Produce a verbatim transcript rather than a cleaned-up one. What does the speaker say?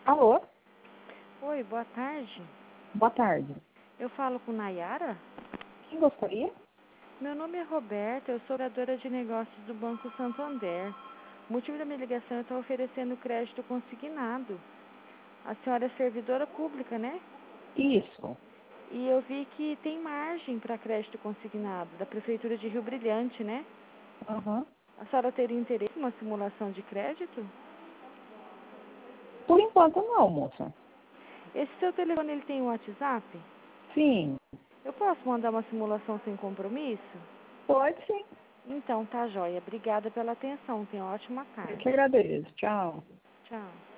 Alô? Oi, boa tarde. Boa tarde. Eu falo com Nayara? Quem gostaria? Meu nome é Roberta, eu sou oradora de negócios do Banco Santander. O motivo da minha ligação é estar oferecendo crédito consignado. A senhora é servidora pública, né? Isso. E eu vi que tem margem para crédito consignado, da Prefeitura de Rio Brilhante, né? Uhum. A senhora teria interesse em uma simulação de crédito? Por enquanto não, moça. Esse seu telefone, ele tem um WhatsApp? Sim. Eu posso mandar uma simulação sem compromisso? Pode sim. Então, tá joia. Obrigada pela atenção. Tenha uma ótima Eu tarde. que agradeço. Tchau. Tchau.